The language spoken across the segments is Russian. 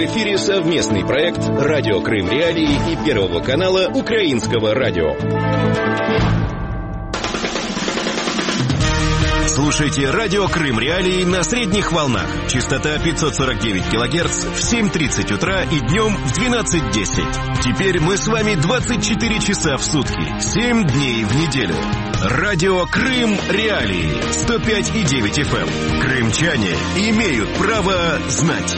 эфире совместный проект «Радио Крым Реалии» и Первого канала Украинского радио. Слушайте «Радио Крым Реалии» на средних волнах. Частота 549 кГц в 7:30 утра и днем в 12:10. Теперь мы с вами 24 часа в сутки, 7 дней в неделю. «Радио Крым Реалии» 105,9 FM. Крымчане имеют право знать.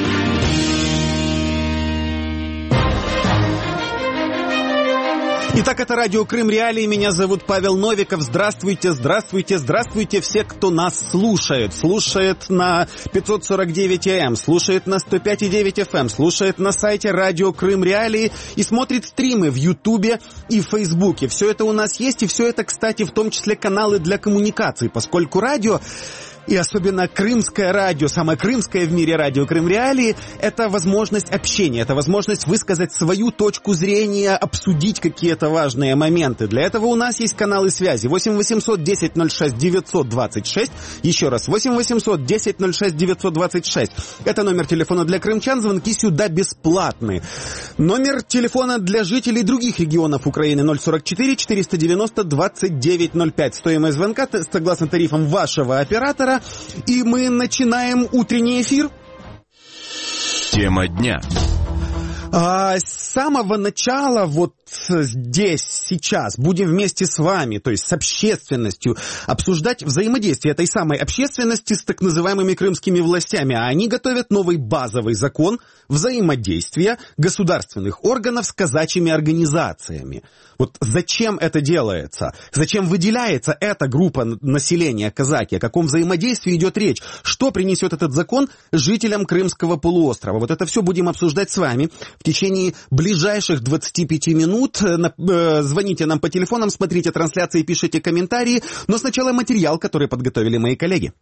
Итак, это радио Крым Реалии. Меня зовут Павел Новиков. Здравствуйте, здравствуйте, здравствуйте все, кто нас слушает. Слушает на 549 АМ, слушает на 105,9 FM, слушает на сайте радио Крым Реалии и смотрит стримы в Ютубе и в Фейсбуке. Все это у нас есть, и все это, кстати, в том числе каналы для коммуникаций, поскольку радио, и особенно крымское радио, самое крымское в мире радио Крым Реалии, это возможность общения, это возможность высказать свою точку зрения, обсудить какие-то важные моменты. Для этого у нас есть каналы связи. 8 800 10 06 926. Еще раз, 8 800 10 06 926. Это номер телефона для крымчан, звонки сюда бесплатные. Номер телефона для жителей других регионов Украины 044 490 2905. Стоимость звонка согласно тарифам вашего оператора. И мы начинаем утренний эфир. Тема дня. С самого начала вот здесь, сейчас, будем вместе с вами, то есть с общественностью, обсуждать взаимодействие этой самой общественности с так называемыми крымскими властями. А они готовят новый базовый закон взаимодействия государственных органов с казачьими организациями. Вот зачем это делается? Зачем выделяется эта группа населения казаки? О каком взаимодействии идет речь? Что принесет этот закон жителям Крымского полуострова? Вот это все будем обсуждать с вами в течение ближайших 25 минут. Звоните нам по телефонам, смотрите трансляции, пишите комментарии. Но сначала материал, который подготовили мои коллеги.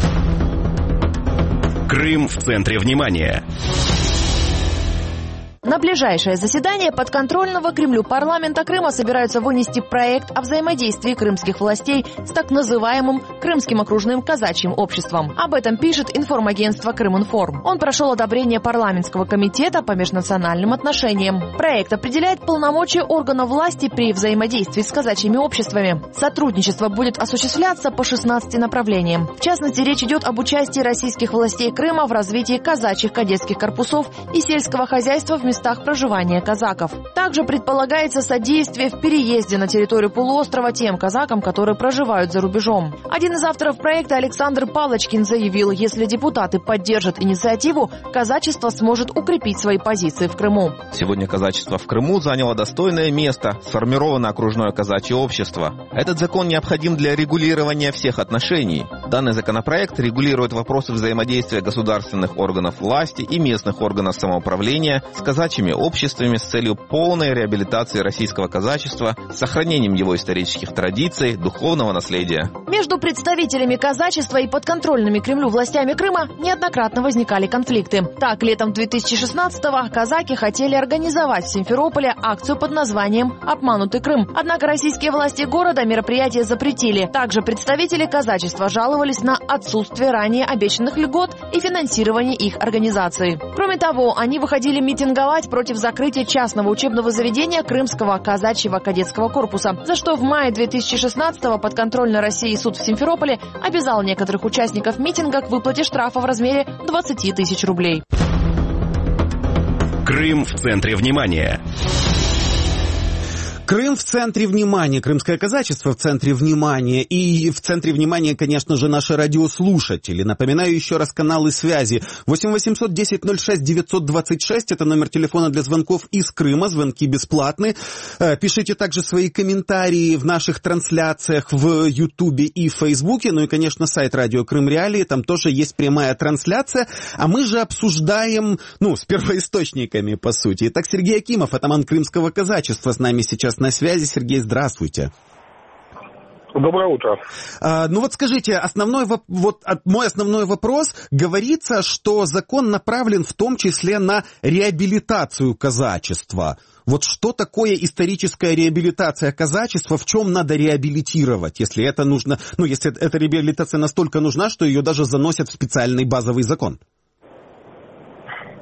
Крым в центре внимания. На ближайшее заседание подконтрольного Кремлю парламента Крыма собираются вынести проект о взаимодействии крымских властей с так называемым Крымским окружным казачьим обществом. Об этом пишет информагентство Крыминформ. Он прошел одобрение парламентского комитета по межнациональным отношениям. Проект определяет полномочия органов власти при взаимодействии с казачьими обществами. Сотрудничество будет осуществляться по 16 направлениям. В частности, речь идет об участии российских властей Крыма в развитии казачьих кадетских корпусов и сельского хозяйства в местах проживания казаков. Также предполагается содействие в переезде на территорию полуострова тем казакам, которые проживают за рубежом. Один из авторов проекта, Александр Палочкин, заявил, если депутаты поддержат инициативу, казачество сможет укрепить свои позиции в Крыму. Сегодня казачество в Крыму заняло достойное место, сформировано окружное казачье общество. Этот закон необходим для регулирования всех отношений. Данный законопроект регулирует вопросы взаимодействия государственных органов власти и местных органов самоуправления с казачьими обществами с целью полной реабилитации российского казачества с сохранением его исторических традиций, духовного наследия. Между представителями казачества и подконтрольными Кремлю властями Крыма неоднократно возникали конфликты. Так, летом 2016-го казаки хотели организовать в Симферополе акцию под названием «Обманутый Крым». Однако российские власти города мероприятие запретили. Также представители казачества жаловались на отсутствие ранее обещанных льгот и финансирование их организации. Кроме того, они выходили митинговать против закрытия частного учебного заведения Крымского казачьего кадетского корпуса, за что в мае 2016-го подконтрольный России суд в Симферополе обязал некоторых участников митинга к выплате штрафа в размере 20 тысяч рублей. Крым в центре внимания. Крым в центре внимания, крымское казачество в центре внимания, и в центре внимания, конечно же, наши радиослушатели. Напоминаю еще раз каналы связи. 8 800 10 06 926, это номер телефона для звонков из Крыма, звонки бесплатные. Пишите также свои комментарии в наших трансляциях в Ютубе и Фейсбуке, ну и, конечно, сайт радио Крым Реалии, там тоже есть прямая трансляция, а мы же обсуждаем, с первоисточниками, по сути. Итак, Сергей Акимов, атаман крымского казачества, с нами сейчас на связи. Сергей, здравствуйте. Доброе утро. Скажите, мой основной вопрос. Говорится, что закон направлен в том числе на реабилитацию казачества. Вот что такое историческая реабилитация казачества, в чем надо реабилитировать, если это нужно, если эта реабилитация настолько нужна, что ее даже заносят в специальный базовый закон?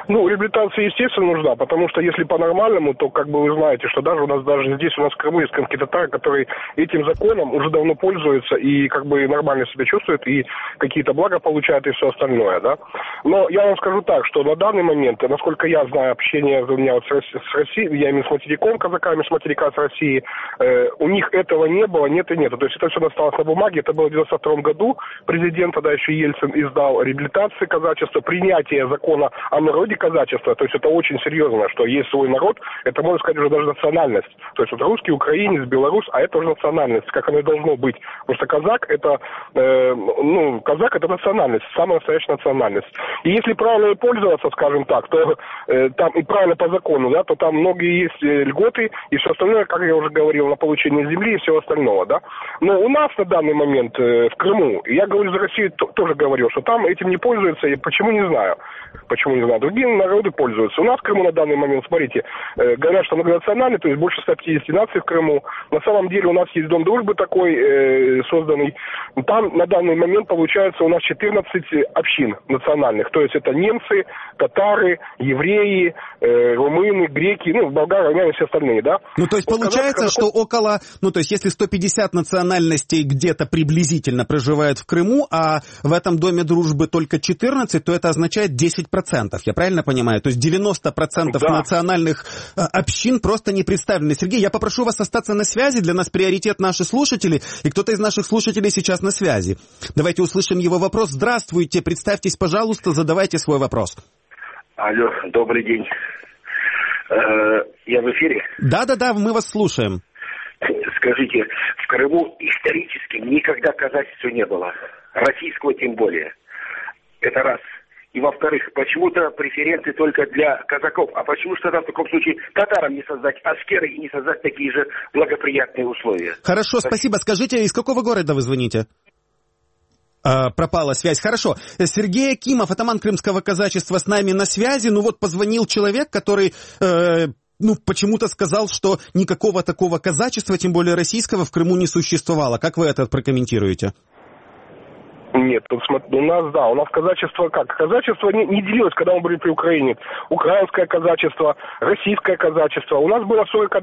Ну, реабилитация, естественно, нужна, потому что если по-нормальному, то, как бы вы знаете, что даже здесь у нас в Крыму есть крымские татары, которые этим законом уже давно пользуются и как бы нормально себя чувствуют, и какие-то блага получают, и все остальное, да. Но я вам скажу так, что на данный момент, насколько я знаю общение у меня вот с Россией, я имею с материком, казаками, с материка с России, у них этого не было, нет и нет. То есть это все осталось на бумаге, это было в 1992 году, президент тогда еще Ельцин издал реабилитации казачества, принятие закона о народе казачества, то есть это очень серьезно, что есть свой народ, это, можно сказать, уже даже национальность. То есть вот русский, украинец, белорус, а это уже национальность, как оно и должно быть. Потому что казак это, казак это национальность, самая настоящая национальность. И если правильно пользоваться, скажем так, то там и правильно по закону, да, то там многие есть льготы и все остальное, как я уже говорил, на получение земли и всего остального, да. Но у нас на данный момент в Крыму, я говорю за Россию, тоже говорил, что там этим не пользуются, и почему не знаю. Почему не знаю? Другие народы пользуются. У нас в Крыму на данный момент, смотрите, говорят, что многонациональный, то есть больше 150 наций в Крыму. На самом деле у нас есть Дом дружбы такой созданный. Там на данный момент получается у нас 14 общин национальных. То есть это немцы, татары, евреи, румыны, греки, болгары, армяне и все остальные, да? Ну, то есть вот получается, что около, то есть если 150 национальностей где-то приблизительно проживают в Крыму, а в этом Доме дружбы только 14, то это означает 10%. Я правильно понимаю? То есть 90% национальных общин просто не представлены. Сергей, я попрошу вас остаться на связи. Для нас приоритет наши слушатели. И кто-то из наших слушателей сейчас на связи. Давайте услышим его вопрос. Здравствуйте. Представьтесь, пожалуйста, задавайте свой вопрос. Алло, добрый день. Я в эфире? Да, мы вас слушаем. Скажите, в Крыму исторически никогда казачества не было. Российского тем более. Это раз. И во-вторых, почему-то преференции только для казаков. А почему же тогда в таком случае татарам не создать аскеры и не создать такие же благоприятные условия? Хорошо, спасибо. Скажите, из какого города вы звоните? Пропала связь. Хорошо. Сергей Акимов, атаман крымского казачества, с нами на связи. Позвонил человек, который... почему-то сказал, что никакого такого казачества, тем более российского, в Крыму не существовало. Как вы это прокомментируете? Нет, у нас казачество как? Казачество не делилось, когда мы были при Украине. Украинское казачество, российское казачество. У нас было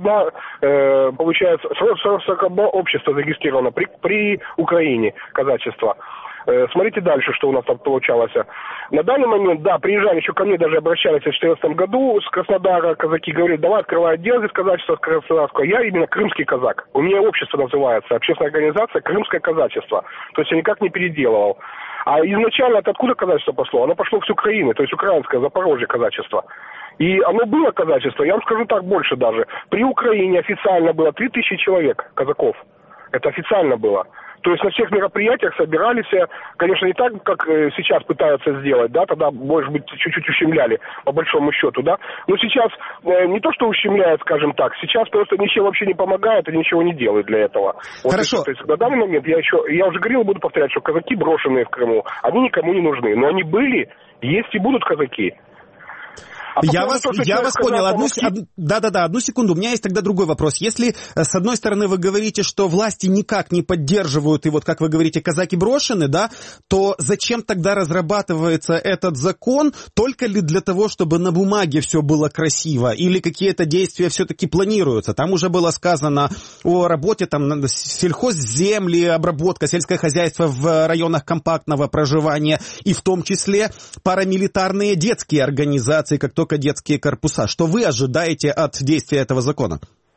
41, получается, 41 общество зарегистрировано при Украине казачество. Смотрите дальше, что у нас там получалось. На данный момент, приезжали, еще ко мне даже обращались в 2014 году с Краснодара, казаки говорили, давай открывай отдел здесь казачества краснодарского. Я именно крымский казак. У меня общество называется, общественная организация «Крымское казачество». То есть я никак не переделывал. А изначально это откуда казачество пошло? Оно пошло с Украины, то есть украинское, Запорожье казачество. И оно было казачество, я вам скажу так, больше даже. При Украине официально было 3000 человек, казаков. Это официально было. То есть на всех мероприятиях собирались, конечно, не так, как сейчас пытаются сделать, да, тогда, может быть, чуть-чуть ущемляли, по большому счету, да. Но сейчас не то, что ущемляют, скажем так, сейчас просто ничего вообще не помогает и ничего не делают для этого. Хорошо. То есть на данный момент я уже говорил, буду повторять, что казаки брошенные в Крыму, они никому не нужны, но они были, есть и будут казаки. Я вас понял. Одну секунду. У меня есть тогда другой вопрос. Если, с одной стороны, вы говорите, что власти никак не поддерживают, и вот, как вы говорите, казаки брошены, да, то зачем тогда разрабатывается этот закон? Только ли для того, чтобы на бумаге все было красиво? Или какие-то действия все-таки планируются? Там уже было сказано о работе, там, сельхозземли, обработка, сельское хозяйство в районах компактного проживания, и в том числе парамилитарные детские организации, как только детские корпуса. Что вы ожидаете от действия этого закона?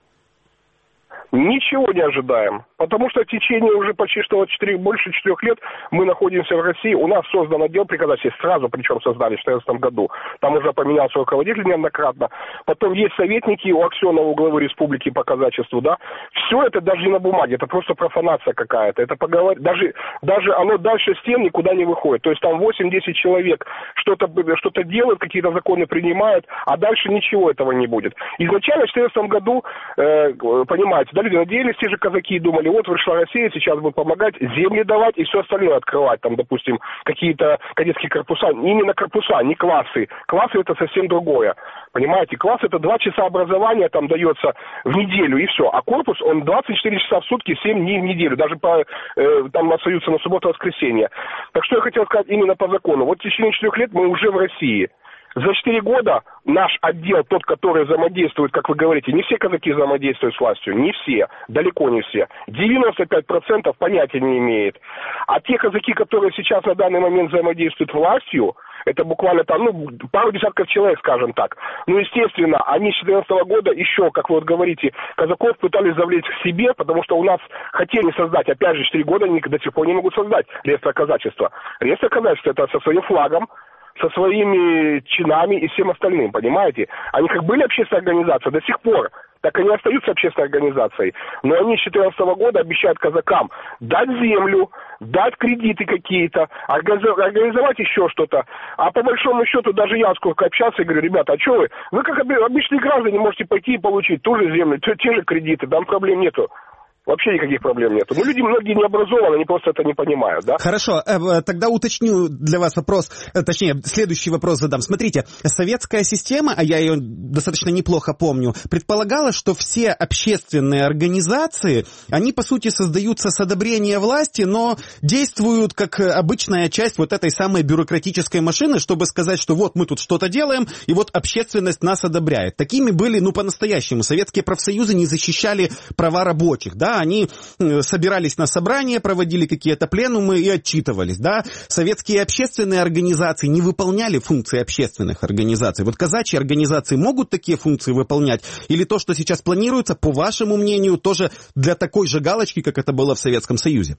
Ничего не ожидаем, потому что в течение уже почти что больше 4 лет мы находимся в России. У нас создан отдел при казачестве, сразу причем создали в 2014 году. Там уже поменялся руководитель неоднократно. Потом есть советники у Аксенова, у главы республики по казачеству, да. Все это даже не на бумаге, это просто профанация какая-то. Это поговорить, даже оно дальше стен никуда не выходит. То есть там 8-10 человек что-то делают, какие-то законы принимают, а дальше ничего этого не будет. Изначально в 2014 году, понимаете, да, люди надеялись, те же казаки думали, вот вышла Россия, сейчас будут помогать, земли давать и все остальное открывать, там, допустим, какие-то кадетские корпуса, именно корпуса, не классы. Классы это совсем другое, понимаете, класс это 2 часа образования там дается в неделю и все, а корпус он 24 часа в сутки, 7 дней в неделю, даже там остаются на субботу-воскресенье. Так что я хотел сказать именно по закону, вот в течение 4 лет мы уже в России. За 4 года наш отдел, тот, который взаимодействует, как вы говорите, не все казаки взаимодействуют с властью, не все, далеко не все. 95% понятия не имеет. А те казаки, которые сейчас на данный момент взаимодействуют с властью, это буквально там, пару десятков человек, скажем так. Естественно, они с 2014 года еще, как вы вот говорите, казаков пытались завлечь к себе, потому что у нас хотели создать, опять же, 4 года они до сих пор не могут создать реестр казачества. Реестр казачества это со своим флагом, со своими чинами и всем остальным, понимаете? Они как были общественной организацией до сих пор, так они остаются общественной организацией. Но они с 2014 года обещают казакам дать землю, дать кредиты какие-то, организовать еще что-то. А по большому счету, даже я сколько общался, и говорю, ребята, а что вы как обычные граждане можете пойти и получить ту же землю, те же кредиты, там проблем нету. Вообще никаких проблем нет. Люди многие не образованы, они просто это не понимают, да? Хорошо, тогда уточню для вас вопрос, точнее, следующий вопрос задам. Смотрите, советская система, а я ее достаточно неплохо помню, предполагала, что все общественные организации, они, по сути, создаются с одобрения власти, но действуют как обычная часть вот этой самой бюрократической машины, чтобы сказать, что вот мы тут что-то делаем, и вот общественность нас одобряет. Такими были, по-настоящему. Советские профсоюзы не защищали права рабочих, да, они собирались на собрания, проводили какие-то пленумы и отчитывались, да. Советские общественные организации не выполняли функции общественных организаций. Вот казачьи организации могут такие функции выполнять? Или то, что сейчас планируется, по вашему мнению, тоже для такой же галочки, как это было в Советском Союзе?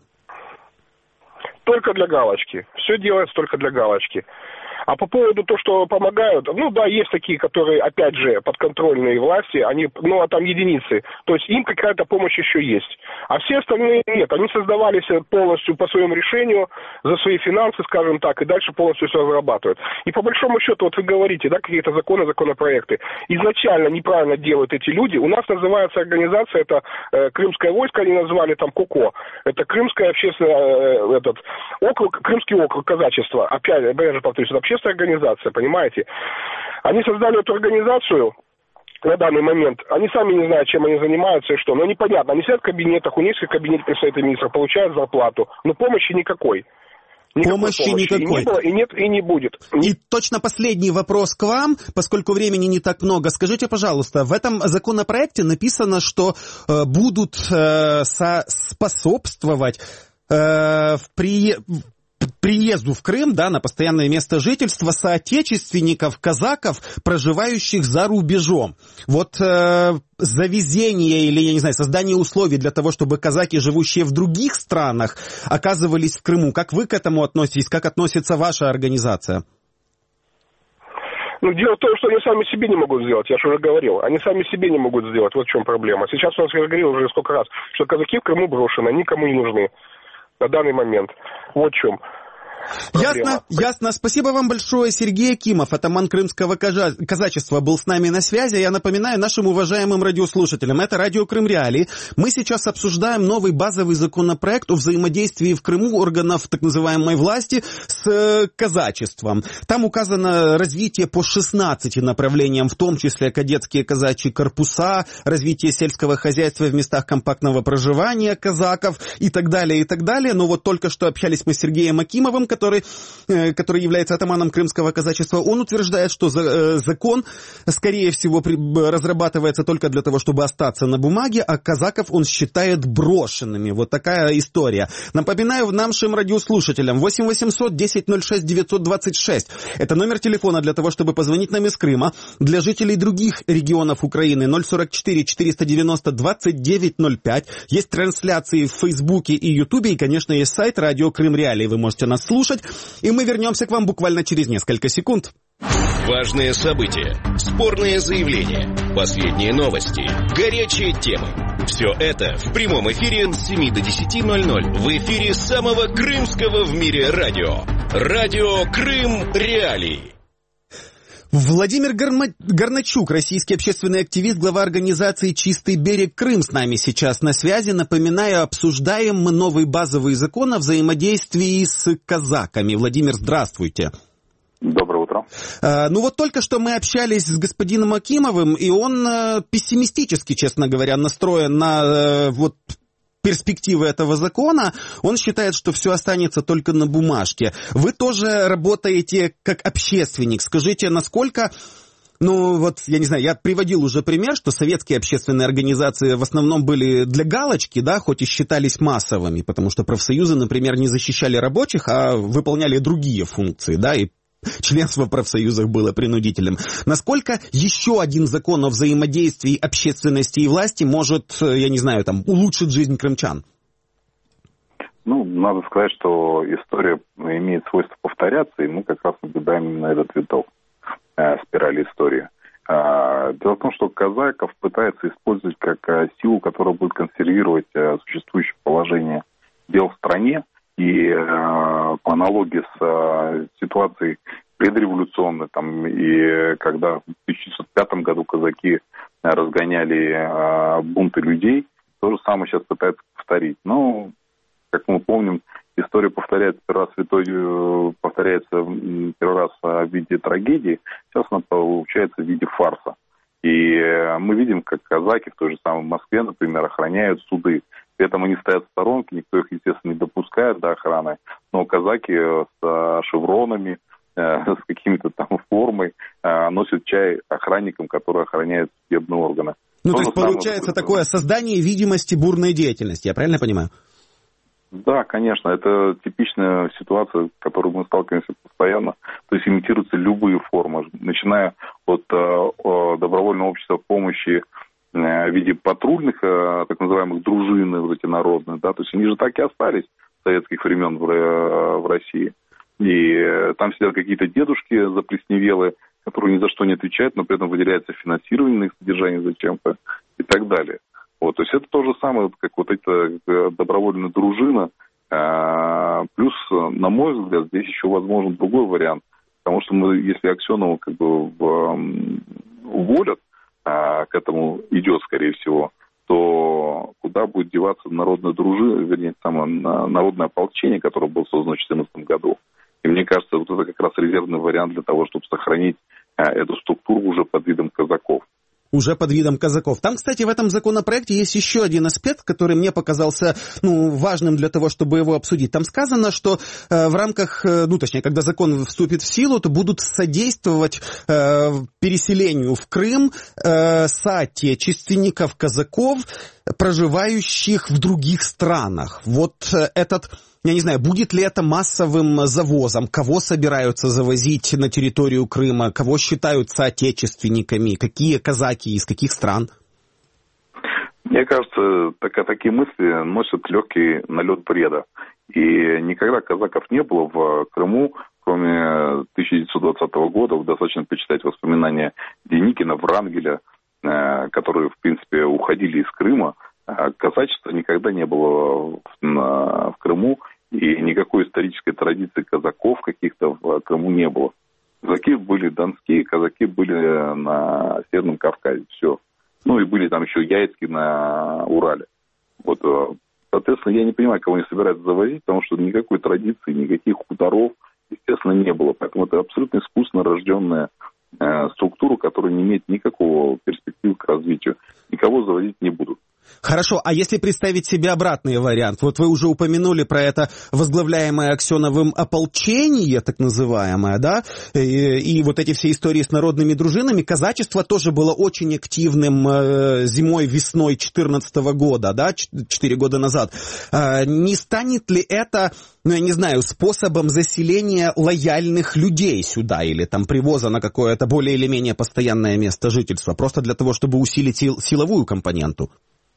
Только для галочки. Все делается только для галочки. А по поводу того, что помогают, есть такие, которые, опять же, подконтрольные власти, они, там единицы, то есть им какая-то помощь еще есть. А все остальные нет, они создавались полностью по своему решению, за свои финансы, скажем так, и дальше полностью все разрабатывают. И по большому счету, вот вы говорите, да, какие-то законопроекты, изначально неправильно делают эти люди. У нас называется организация, это Крымское войско, они назвали там КОКО, это Крымское общественное, округ, Крымский округ казачества, опять же повторюсь, это общественная организация, понимаете? Они создали эту организацию на данный момент. Они сами не знают, чем они занимаются и что. Но непонятно. Они сидят в кабинетах, у них в кабинете представителей министра, получают зарплату. Но помощи никакой. Помощи никакой. И не было, и нет, и не будет. И точно последний вопрос к вам, поскольку времени не так много. Скажите, пожалуйста, в этом законопроекте написано, что будут способствовать приезду в Крым, да, на постоянное место жительства соотечественников, казаков, проживающих за рубежом. Вот завезение или, я не знаю, создание условий для того, чтобы казаки, живущие в других странах, оказывались в Крыму. Как вы к этому относитесь? Как относится ваша организация? Дело в том, что они сами себе не могут сделать, я же уже говорил. Они сами себе не могут сделать, вот в чем проблема. Сейчас у нас, я говорил уже сколько раз, что казаки в Крыму брошены, никому не нужны на данный момент. Вот в чем проблема. Ясно. Спасибо вам большое. Сергей Акимов, атаман крымского казачества, был с нами на связи. Я напоминаю нашим уважаемым радиослушателям, это радио Крым Реалии. Мы сейчас обсуждаем новый базовый законопроект о взаимодействии в Крыму органов так называемой власти с казачеством. Там указано развитие по 16 направлениям, в том числе кадетские казачьи корпуса, развитие сельского хозяйства в местах компактного проживания казаков и так далее, и так далее. Но вот только что общались мы с Сергеем Акимовым, который является атаманом крымского казачества. Он утверждает, что закон, скорее всего, разрабатывается только для того, чтобы остаться на бумаге, а казаков он считает брошенными. Вот такая история. Напоминаю нашим радиослушателям, 8 800 10 06 926. Это номер телефона для того, чтобы позвонить нам из Крыма. Для жителей других регионов Украины 044 490 2905. Есть трансляции в Фейсбуке и Ютубе, и, конечно, есть сайт радио Крым Реалии. Вы можете нас слушать, и мы вернемся к вам буквально через несколько секунд. Важные события, спорные заявления, последние новости, горячие темы. Все это в прямом эфире с 7 до 10:00 в эфире самого крымского в мире радио. Радио Крым Реалии. Владимир Горначук, российский общественный активист, глава организации «Чистый берег Крым», с нами сейчас на связи. Напоминаю, обсуждаем мы новый базовый закон о взаимодействии с казаками. Владимир, здравствуйте. Доброе утро. Вот только что мы общались с господином Акимовым, и он пессимистически, честно говоря, настроен на перспективы этого закона, он считает, что все останется только на бумажке. Вы тоже работаете как общественник. Скажите, насколько... Ну, вот, я не знаю, я приводил уже пример, что советские общественные организации в основном были для галочки, да, хоть и считались массовыми, потому что профсоюзы, например, не защищали рабочих, а выполняли другие функции, да, и членство в профсоюзах было принудительным. Насколько еще один закон о взаимодействии общественности и власти может, я не знаю, там, улучшить жизнь крымчан? Ну, надо сказать, что история имеет свойство повторяться, и мы как раз наблюдаем именно этот виток. Спирали истории. Дело в том, что казаков пытается использовать как силу, которая будет консервировать существующее положение дел в стране. И по аналогии с ситуацией предреволюционной, там, и когда в 1905 году казаки разгоняли бунты людей, то же самое сейчас пытаются повторить. Но, как мы помним, история повторяется первый раз в виде трагедии, сейчас она получается в виде фарса. И мы видим, как казаки в той же самой Москве, например, охраняют суды. При этом они стоят в сторонке, никто их, естественно, не допускает до охраны. Но казаки с шевронами, с какими-то там формой носят чай охранникам, которые охраняют судебные органы. Ну, то есть получается такое создание видимости бурной деятельности, я правильно понимаю? Да, конечно, это типичная ситуация, с которой мы сталкиваемся постоянно. То есть имитируются любые формы, начиная от добровольного общества помощи в виде патрульных, так называемых дружин, вот эти народные, да, то есть они же так и остались с советских времен в России. И там сидят какие-то дедушки заплесневелые, которые ни за что не отвечают, но при этом выделяется финансирование на их содержание зачем-то и так далее. Вот, то есть это то же самое, как вот эта добровольная дружина. Плюс, на мой взгляд, здесь еще возможен другой вариант. Потому что если Аксенова как бы уволят, к этому идет, скорее всего, то куда будет деваться народная дружина, вернее, народное ополчение, которое было создано в 2014 году. И мне кажется, вот это как раз резервный вариант для того, чтобы сохранить эту структуру уже под видом казаков. Уже под видом казаков. Там, кстати, в этом законопроекте есть еще один аспект, который мне показался важным для того, чтобы его обсудить. Там сказано, что в рамках, точнее, когда закон вступит в силу, то будут содействовать переселению в Крым соотечественников казаков, проживающих в других странах. Вот этот... Я не знаю, будет ли это массовым завозом, кого собираются завозить на территорию Крыма, кого считают соотечественниками, какие казаки, из каких стран? Мне кажется, такие мысли носят легкий налет бреда. И никогда казаков не было в Крыму, кроме 1920 года. Достаточно почитать воспоминания Деникина, Врангеля, которые, в принципе, уходили из Крыма. Казачества никогда не было в Крыму, и никакой исторической традиции казаков каких-то в Крыму не было. Казаки были донские, казаки были на Северном Кавказе, все. Ну и были там еще яицкие на Урале. Вот, соответственно, я не понимаю, кого они собираются завозить, потому что никакой традиции, никаких хуторов, естественно, не было. Поэтому это абсолютно искусственно рожденная структура, которая не имеет никакого перспективы к развитию. Никого завозить не будут. Хорошо, а если представить себе обратный вариант? Вот вы уже упомянули про это возглавляемое Аксеновым ополчение, так называемое, да? И вот эти все истории с народными дружинами. Казачество тоже было очень активным зимой-весной 2014 года, да, 4 года назад. Не станет ли это, я не знаю, способом заселения лояльных людей сюда или там привоза на какое-то более или менее постоянное место жительства, просто для того, чтобы усилить силовую компоненту?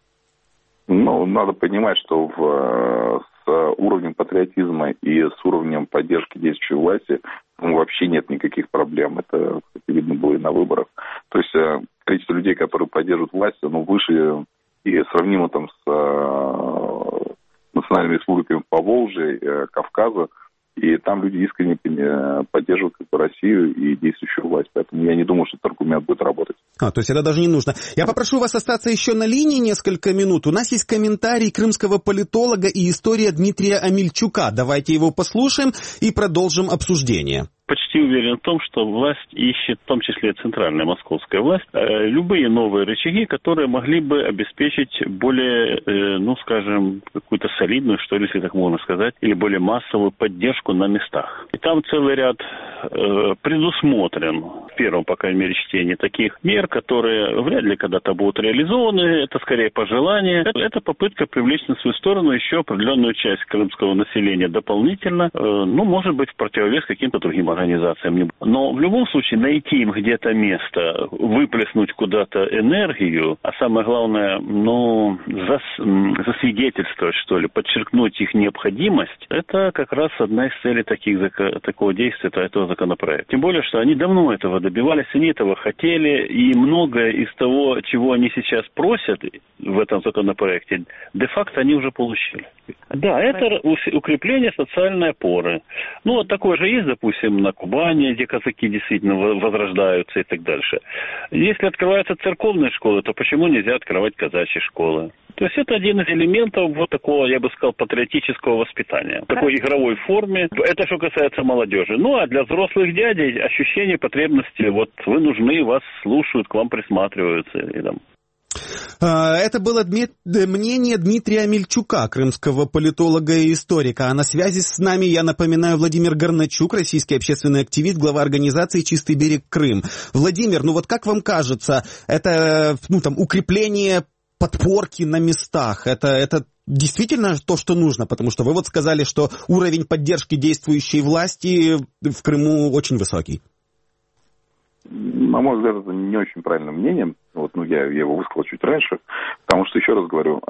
Ну, надо понимать, что с уровнем патриотизма и с уровнем поддержки действующей власти вообще нет никаких проблем. Это, как видно, было и на выборах. То есть количество людей, которые поддерживают власть, оно выше и сравнимо там с национальными республиками Поволжья, Кавказа. И там люди искренне поддерживают Россию и действующую власть. Поэтому я не думаю, что этот аргумент будет работать. То есть это даже не нужно. Я попрошу вас остаться еще на линии несколько минут. У нас есть комментарий крымского политолога и история Дмитрия Амельчука. Давайте его послушаем и продолжим обсуждение. почти уверен в том, что власть ищет, в том числе центральная московская власть, любые новые рычаги, которые могли бы обеспечить более, скажем, какую-то солидную, что ли, если так можно сказать, или более массовую поддержку на местах. И там целый ряд предусмотрен, в первом, по крайней мере, чтении таких мер, которые вряд ли когда-то будут реализованы. Это скорее пожелание. Это попытка привлечь на свою сторону еще определенную часть крымского населения дополнительно, может быть, в противовес каким-то другим организациям. Но в любом случае найти им где-то место, выплеснуть куда-то энергию, а самое главное, засвидетельствовать, что ли, подчеркнуть их необходимость, это как раз одна из целей такого действия, этого законопроекта. Тем более, что они давно этого добивались, они этого хотели, и многое из того, чего они сейчас просят в этом законопроекте, де-факто они уже получили. Да, это укрепление социальной опоры. Вот такое же есть, допустим, на Кубани, где казаки действительно возрождаются и так дальше. Если открываются церковные школы, то почему нельзя открывать казачьи школы? То есть это один из элементов вот такого, я бы сказал, патриотического воспитания. В такой игровой форме. Это что касается молодежи. А для взрослых дядей ощущение потребности, вот вы нужны, вас слушают, к вам присматриваются. И там. Это было мнение Дмитрия Амельчука, крымского политолога и историка. А на связи с нами, я напоминаю, Владимир Горначук, российский общественный активист, глава организации «Чистый берег Крым». Владимир, как вам кажется, это укрепление подпорки на местах, это действительно то, что нужно? Потому что вы сказали, что уровень поддержки действующей власти в Крыму очень высокий. На мой взгляд, это не очень правильное мнение. Я его высказал чуть раньше, потому что, еще раз говорю,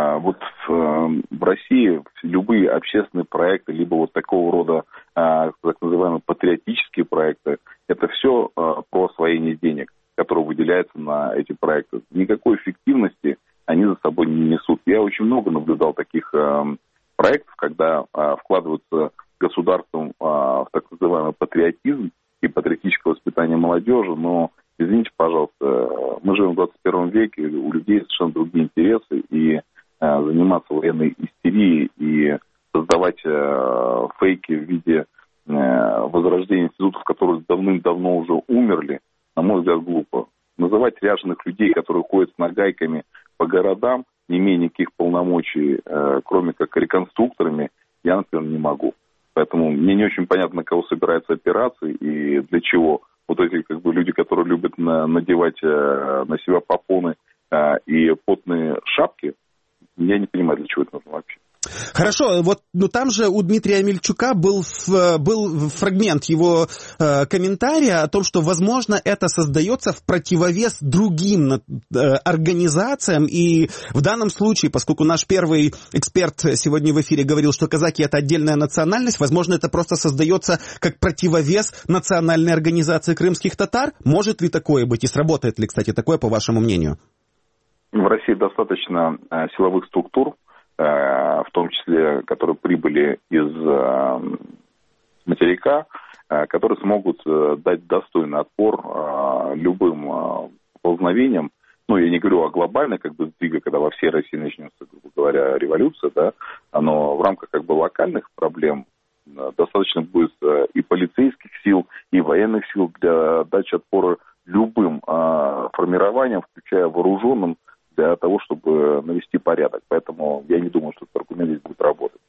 в России любые общественные проекты, либо такого рода так называемые патриотические проекты, это все про освоение денег, которые выделяются на эти проекты. Никакой эффективности они за собой не несут. Я очень много наблюдал таких проектов, когда вкладываются государством в так называемый патриотизм и патриотическое воспитание молодежи, но, извините, пожалуйста, мы живем в 21 веке, у людей совершенно другие интересы, и заниматься военной истерией и создавать фейки в виде возрождения институтов, которые давным-давно уже умерли, на мой взгляд, глупо. Называть ряженых людей, которые ходят с нагайками по городам, не имея никаких полномочий, кроме как реконструкторами, я, например, не могу. Поэтому мне не очень понятно, на кого собираются операции и для чего. Эти люди, которые любят надевать на себя попоны и потные шапки, я не понимаю, для чего это нужно вообще. Хорошо, там же у Дмитрия Амельчука был фрагмент его комментария о том, что, возможно, это создается в противовес другим организациям, и в данном случае, поскольку наш первый эксперт сегодня в эфире говорил, что казаки — это отдельная национальность, возможно, это просто создается как противовес национальной организации крымских татар. Может ли такое быть, и сработает ли, кстати, такое, по вашему мнению? В России достаточно силовых структур, в том числе, которые прибыли из материка, которые смогут дать достойный отпор любым поползновениям. Я не говорю о глобальной сдвиге, когда во всей России начнется, грубо говоря, революция, да, но в рамках локальных проблем достаточно будет и полицейских сил, и военных сил для дачи отпора любым формированиям, включая вооруженным, для того, чтобы навести порядок. Поэтому я не думаю, что этот аргумент здесь будет работать.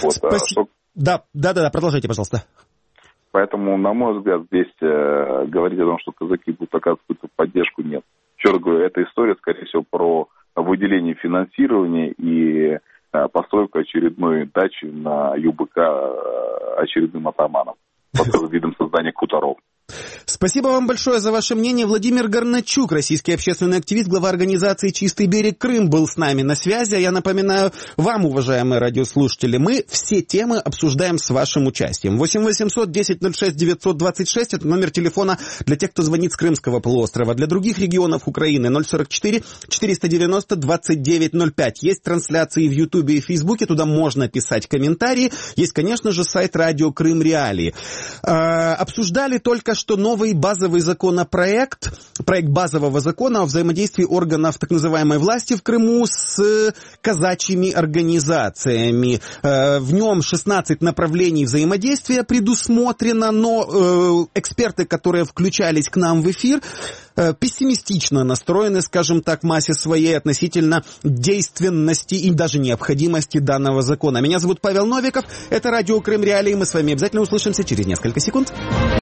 Да, продолжайте, пожалуйста. Поэтому, на мой взгляд, здесь говорить о том, что казаки будут оказывать поддержку, нет. Еще раз говорю, эта история, скорее всего, про выделение финансирования и постройку очередной дачи на ЮБК очередным атаманом под видом создания хуторов. Спасибо вам большое за ваше мнение. Владимир Горначук, российский общественный активист, глава организации «Чистый берег Крым», был с нами на связи. Я напоминаю вам, уважаемые радиослушатели, мы все темы обсуждаем с вашим участием. 8 800 10 06 926 – это номер телефона для тех, кто звонит с Крымского полуострова. Для других регионов Украины 044 490 2905. Есть трансляции в Ютубе и Фейсбуке, туда можно писать комментарии. Есть, конечно же, сайт «Радио Крым Реалии». Обсуждали только что новый базовый законопроект проект базового закона о взаимодействии органов так называемой власти в Крыму с казачьими организациями. В нем 16 направлений взаимодействия предусмотрено, но эксперты, которые включались к нам в эфир, пессимистично настроены, скажем так, в массе своей относительно действенности и даже необходимости данного закона. Меня зовут Павел Новиков, это радио Крым Реалии, мы с вами обязательно услышимся через несколько секунд.